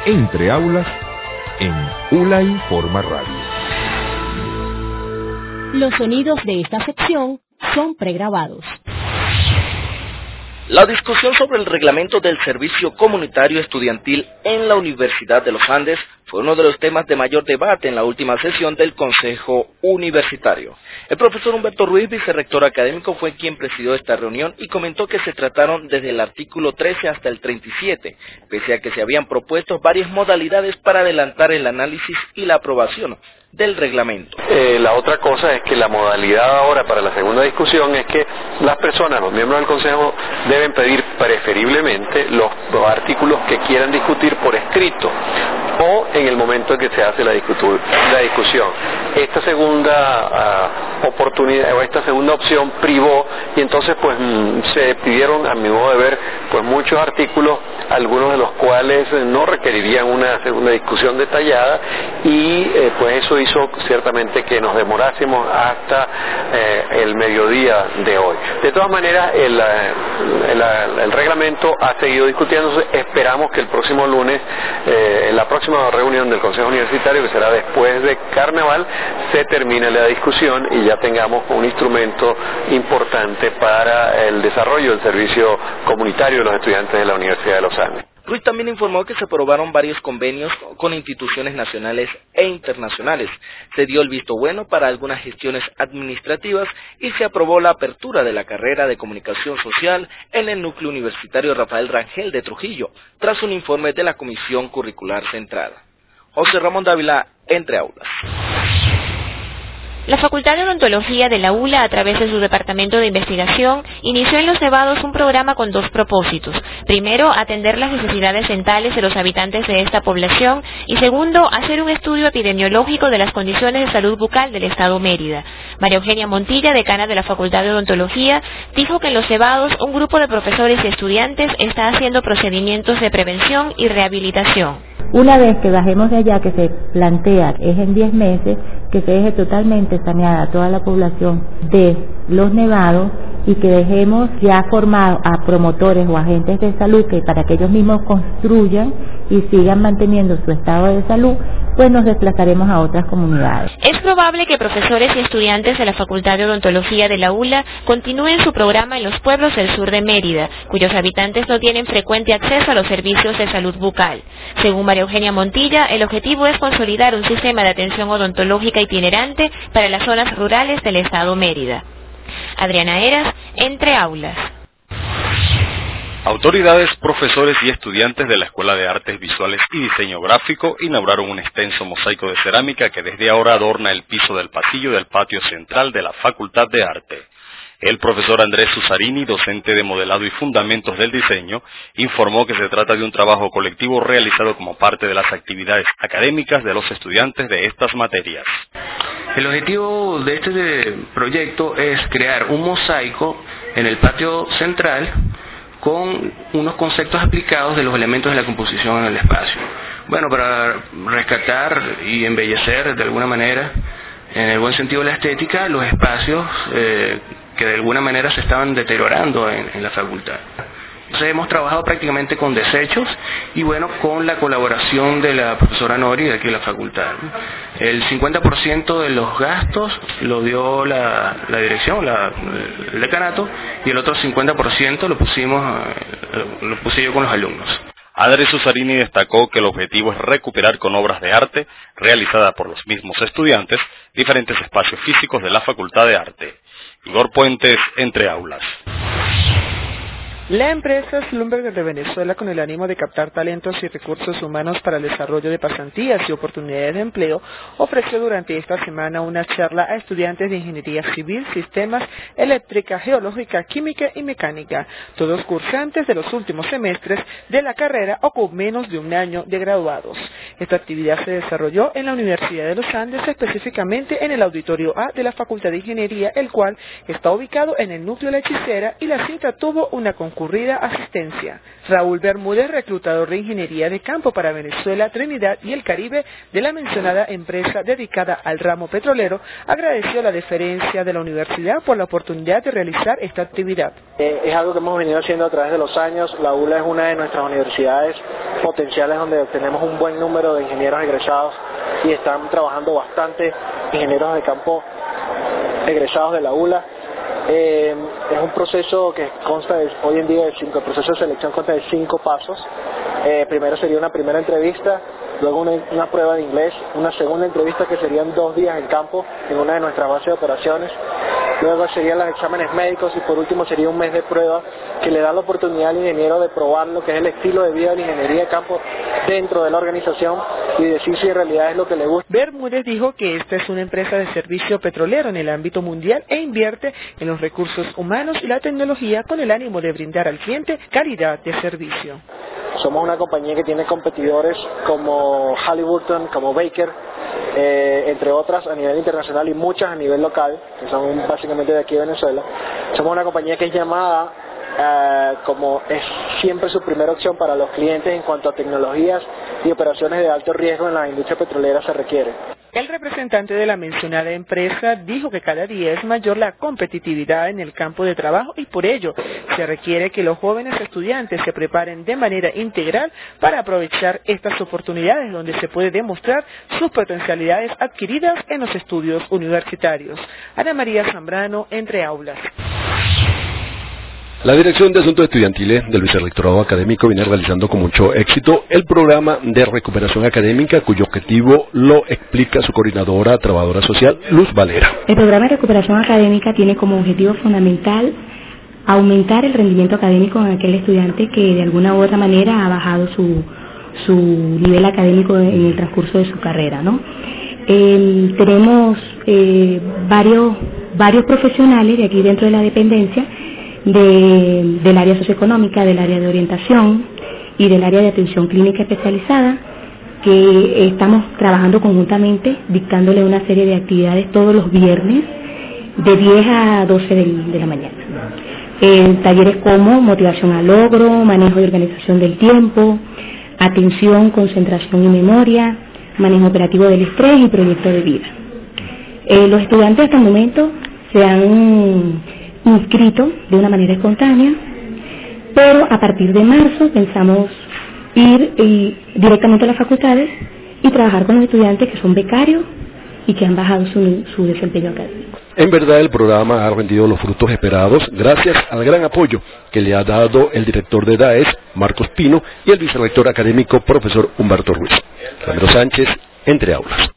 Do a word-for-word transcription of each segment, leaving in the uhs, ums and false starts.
Entre Aulas en ULA Informa Radio. Los sonidos de esta sección son pregrabados. La discusión sobre el reglamento del servicio comunitario estudiantil en la Universidad de los Andes fue uno de los temas de mayor debate en la última sesión del Consejo Universitario. El profesor Humberto Ruiz, vicerrector académico, fue quien presidió esta reunión y comentó que se trataron desde el artículo trece hasta el treinta y siete, pese a que se habían propuesto varias modalidades para adelantar el análisis y la aprobación del reglamento. Eh, la otra cosa es que la modalidad ahora para la segunda discusión es que las personas, los miembros del Consejo, deben pedir preferiblemente los, los artículos que quieran discutir por escrito o en el momento en que se hace la, discutu- la discusión. Esta segunda uh, oportunidad o esta segunda opción privó y entonces pues mm, se pidieron, a mi modo de ver, pues muchos artículos, algunos de los cuales eh, no requerirían una segunda discusión detallada y eh, pues eso hizo ciertamente que nos demorásemos hasta eh, el mediodía de hoy. De todas maneras, el, el, el reglamento ha seguido discutiéndose. Esperamos que el próximo lunes, eh, en la próxima reunión del Consejo Universitario, que será después de Carnaval, se termine la discusión y ya tengamos un instrumento importante para el desarrollo del servicio comunitario de los estudiantes de la Universidad de los Andes. Ruiz también informó que se aprobaron varios convenios con instituciones nacionales e internacionales. Se dio el visto bueno para algunas gestiones administrativas y se aprobó la apertura de la carrera de Comunicación Social en el núcleo universitario Rafael Rangel de Trujillo, tras un informe de la Comisión Curricular Central. José Ramón Dávila, Entre Aulas. La Facultad de Odontología de la ULA, a través de su Departamento de Investigación, inició en Los Nevados un programa con dos propósitos. Primero, atender las necesidades dentales de los habitantes de esta población y segundo, hacer un estudio epidemiológico de las condiciones de salud bucal del Estado Mérida. María Eugenia Montilla, decana de la Facultad de Odontología, dijo que en Los Nevados un grupo de profesores y estudiantes está haciendo procedimientos de prevención y rehabilitación. Una vez que bajemos de allá, que se plantea es en diez meses, que se deje totalmente saneada toda la población de Los Nevados y que dejemos ya formados a promotores o agentes de salud que para que ellos mismos construyan y sigan manteniendo su estado de salud, pues nos desplazaremos a otras comunidades. Es probable que profesores y estudiantes de la Facultad de Odontología de la ULA continúen su programa en los pueblos del sur de Mérida, cuyos habitantes no tienen frecuente acceso a los servicios de salud bucal. Según María Eugenia Montilla, el objetivo es consolidar un sistema de atención odontológica itinerante para las zonas rurales del estado Mérida. Adriana Eras, Entre Aulas. Autoridades, profesores y estudiantes de la Escuela de Artes Visuales y Diseño Gráfico inauguraron un extenso mosaico de cerámica que desde ahora adorna el piso del pasillo del patio central de la Facultad de Arte. El profesor Andrés Susarini, docente de modelado y fundamentos del diseño, informó que se trata de un trabajo colectivo realizado como parte de las actividades académicas de los estudiantes de estas materias. El objetivo de este proyecto es crear un mosaico en el patio central con unos conceptos aplicados de los elementos de la composición en el espacio. Bueno, para rescatar y embellecer de alguna manera, en el buen sentido de la estética, los espacios eh, que de alguna manera se estaban deteriorando en, en la facultad. Entonces hemos trabajado prácticamente con desechos y bueno, con la colaboración de la profesora Nori de aquí de la facultad. El cincuenta por ciento de los gastos lo dio la, la dirección, la, el decanato, y el otro cincuenta por ciento lo pusimos, lo puse yo con los alumnos. Andrés Susarini destacó que el objetivo es recuperar con obras de arte, realizadas por los mismos estudiantes, diferentes espacios físicos de la Facultad de Arte. Igor Puentes, Entre Aulas. La empresa Slumberger de Venezuela, con el ánimo de captar talentos y recursos humanos para el desarrollo de pasantías y oportunidades de empleo, ofreció durante esta semana una charla a estudiantes de Ingeniería Civil, Sistemas, Eléctrica, Geológica, Química y Mecánica, todos cursantes de los últimos semestres de la carrera o con menos de un año de graduados. Esta actividad se desarrolló en la Universidad de los Andes, específicamente en el Auditorio A de la Facultad de Ingeniería, el cual está ubicado en el núcleo La Hechicera, y la cita tuvo una conjunción concurrida asistencia. Raúl Bermúdez, reclutador de Ingeniería de Campo para Venezuela, Trinidad y el Caribe de la mencionada empresa dedicada al ramo petrolero, agradeció la deferencia de la universidad por la oportunidad de realizar esta actividad. Eh, es algo que hemos venido haciendo a través de los años. La U L A es una de nuestras universidades potenciales donde tenemos un buen número de ingenieros egresados y están trabajando bastante ingenieros de campo egresados de la U L A. Eh, es un proceso que consta de, hoy en día de cinco, el proceso de selección consta de cinco pasos. Eh, primero sería una primera entrevista, luego una, una prueba de inglés, una segunda entrevista que serían dos días en campo en una de nuestras bases de operaciones, luego serían los exámenes médicos y por último sería un mes de prueba que le da la oportunidad al ingeniero de probar lo que es el estilo de vida de la ingeniería de campo dentro de la organización y decir si en realidad es lo que le gusta. Bermúdez dijo que esta es una empresa de servicio petrolero en el ámbito mundial e invierte en los recursos humanos y la tecnología con el ánimo de brindar al cliente calidad de servicio. Somos una compañía que tiene competidores como Halliburton, como Baker, eh, entre otras a nivel internacional y muchas a nivel local, que son básicamente de aquí de Venezuela. Somos una compañía que es llamada Uh, como es siempre su primera opción para los clientes en cuanto a tecnologías y operaciones de alto riesgo en la industria petrolera se requiere. El representante de la mencionada empresa dijo que cada día es mayor la competitividad en el campo de trabajo y por ello se requiere que los jóvenes estudiantes se preparen de manera integral para aprovechar estas oportunidades donde se puede demostrar sus potencialidades adquiridas en los estudios universitarios. Ana María Zambrano, Entre Aulas. La Dirección de Asuntos Estudiantiles del Vicerrectorado Académico viene realizando con mucho éxito el programa de recuperación académica, cuyo objetivo lo explica su coordinadora, trabajadora social, Luz Valera. El programa de recuperación académica tiene como objetivo fundamental aumentar el rendimiento académico de aquel estudiante que de alguna u otra manera ha bajado su, su nivel académico en el transcurso de su carrera, ¿no? Eh, tenemos eh, varios, varios profesionales de aquí dentro de la dependencia De, del área socioeconómica, del área de orientación y del área de atención clínica especializada, que estamos trabajando conjuntamente, dictándole una serie de actividades todos los viernes de diez a doce de, de la mañana. Eh, talleres como motivación al logro, manejo y organización del tiempo, atención, concentración y memoria, manejo operativo del estrés y proyecto de vida. Eh, los estudiantes hasta el momento se han inscrito de una manera espontánea, pero a partir de marzo pensamos ir y, directamente a las facultades y trabajar con los estudiantes que son becarios y que han bajado su, su desempeño académico. En verdad el programa ha rendido los frutos esperados gracias al gran apoyo que le ha dado el director de DAES, Marcos Pino, y el vicerrector académico, profesor Humberto Ruiz. Ramiro Sánchez, Entre Aulas.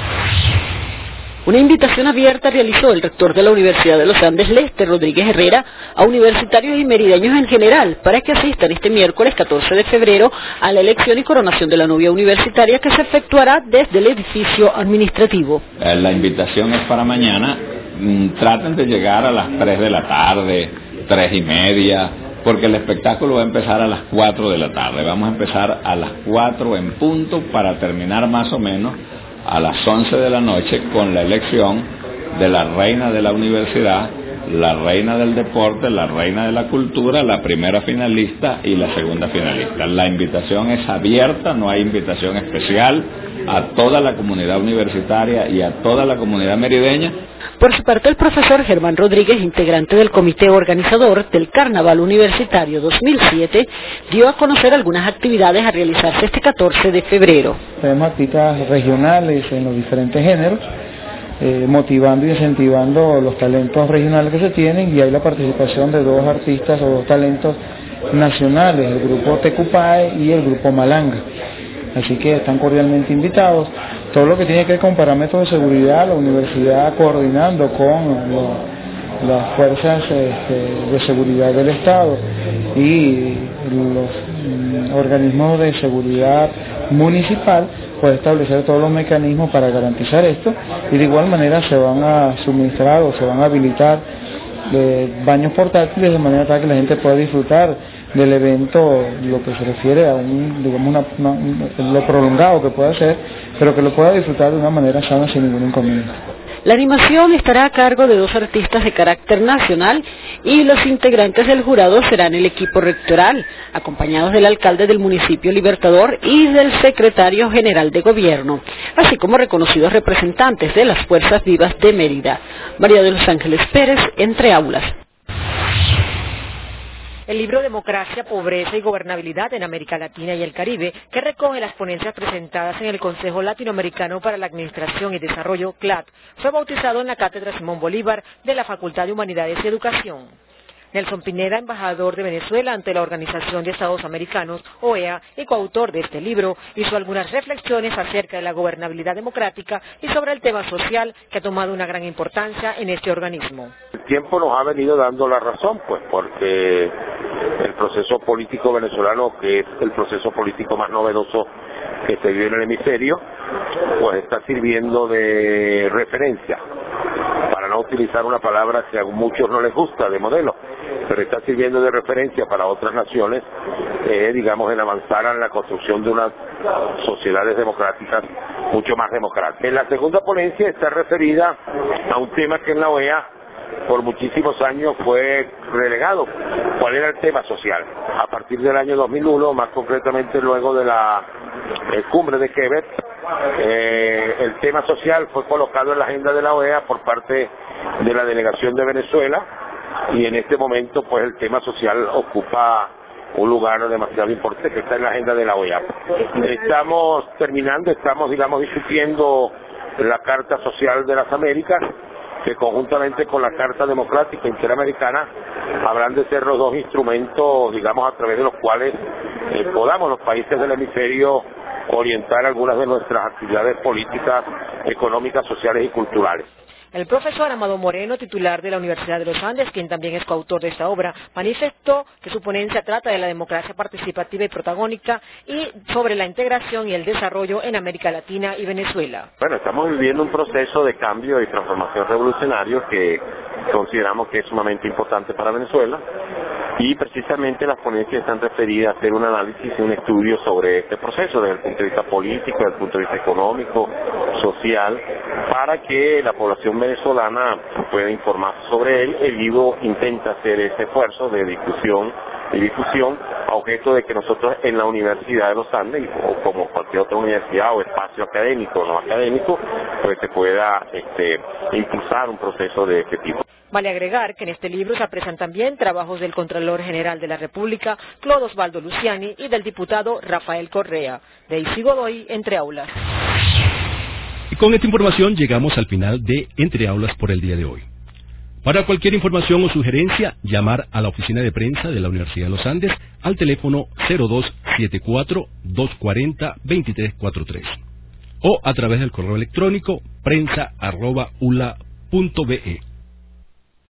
Una invitación abierta realizó el rector de la Universidad de los Andes, Lester Rodríguez Herrera, a universitarios y merideños en general para que asistan este miércoles catorce de febrero a la elección y coronación de la novia universitaria que se efectuará desde el edificio administrativo. La invitación es para mañana. Traten de llegar a las tres de la tarde, tres y media, porque el espectáculo va a empezar a las cuatro de la tarde. Vamos a empezar a las cuatro en punto para terminar más o menos a las once de la noche con la elección de la reina de la universidad, la reina del deporte, la reina de la cultura, la primera finalista y la segunda finalista. La invitación es abierta, no hay invitación especial, a toda la comunidad universitaria y a toda la comunidad merideña. Por su parte, el profesor Germán Rodríguez, integrante del comité organizador del Carnaval Universitario dos mil siete, dio a conocer algunas actividades a realizarse este catorce de febrero. Tenemos actividades regionales en los diferentes géneros, eh, motivando y incentivando los talentos regionales que se tienen, y hay la participación de dos artistas o dos talentos nacionales, el grupo Tecupae y el grupo Malanga. Así que están cordialmente invitados. Todo lo que tiene que ver con parámetros de seguridad, la universidad coordinando con lo, las fuerzas este, de seguridad del Estado y los mm, organismos de seguridad municipal, puede establecer todos los mecanismos para garantizar esto, y de igual manera se van a suministrar o se van a habilitar de baños portátiles, de manera tal que la gente pueda disfrutar del evento, lo que se refiere a un, digamos, una, una, lo prolongado que pueda ser, pero que lo pueda disfrutar de una manera sana sin ningún inconveniente. La animación estará a cargo de dos artistas de carácter nacional y los integrantes del jurado serán el equipo rectoral, acompañados del alcalde del municipio Libertador y del secretario general de gobierno, así como reconocidos representantes de las Fuerzas Vivas de Mérida. María de los Ángeles Pérez, Entre Aulas. El libro Democracia, Pobreza y Gobernabilidad en América Latina y el Caribe, que recoge las ponencias presentadas en el Consejo Latinoamericano para la Administración y Desarrollo, C L A D, fue bautizado en la Cátedra Simón Bolívar de la Facultad de Humanidades y Educación. Nelson Pineda, embajador de Venezuela ante la Organización de Estados Americanos, O E A, y coautor de este libro, hizo algunas reflexiones acerca de la gobernabilidad democrática y sobre el tema social que ha tomado una gran importancia en este organismo. El tiempo nos ha venido dando la razón, pues, porque el proceso político venezolano, que es el proceso político más novedoso que se vive en el hemisferio, pues está sirviendo de referencia, para no utilizar una palabra que a muchos no les gusta, de modelo, pero está sirviendo de referencia para otras naciones, eh, digamos, en avanzar en la construcción de unas sociedades democráticas mucho más democráticas. En la segunda ponencia está referida a un tema que en la O E A por muchísimos años fue relegado. ¿Cuál era el tema social? A partir del año dos mil uno, más concretamente luego de la eh, cumbre de Quebec, eh, el tema social fue colocado en la agenda de la O E A por parte de la delegación de Venezuela, y en este momento pues el tema social ocupa un lugar demasiado importante que está en la agenda de la O E A. Estamos terminando, estamos digamos discutiendo la Carta Social de las Américas, que conjuntamente con la Carta Democrática Interamericana habrán de ser los dos instrumentos, digamos, a través de los cuales eh, podamos los países del hemisferio orientar algunas de nuestras actividades políticas, económicas, sociales y culturales. El profesor Amado Moreno, titular de la Universidad de los Andes, quien también es coautor de esta obra, manifestó que su ponencia trata de la democracia participativa y protagónica y sobre la integración y el desarrollo en América Latina y Venezuela. Bueno, estamos viviendo un proceso de cambio y transformación revolucionario que consideramos que es sumamente importante para Venezuela, y precisamente las ponencias están referidas a hacer un análisis y un estudio sobre este proceso desde el punto de vista político, desde el punto de vista económico, social, para que la población venezolana pueda informarse sobre él. El libro intenta hacer ese esfuerzo de discusión y difusión a objeto de que nosotros en la Universidad de los Andes, o como cualquier otra universidad o espacio académico o no académico, pues se pueda este, impulsar un proceso de este tipo. Vale agregar que en este libro se aprecian también trabajos del Contralor General de la República, Claudio Osvaldo Luciani, y del diputado Rafael Correa. Daisy Godoy, Entre Aulas. Y con esta información llegamos al final de Entre Aulas por el día de hoy. Para cualquier información o sugerencia, llamar a la oficina de prensa de la Universidad de los Andes al teléfono cero dos siete cuatro, dos cuatro cero, dos tres cuatro tres o a través del correo electrónico prensa arroba ula punto be.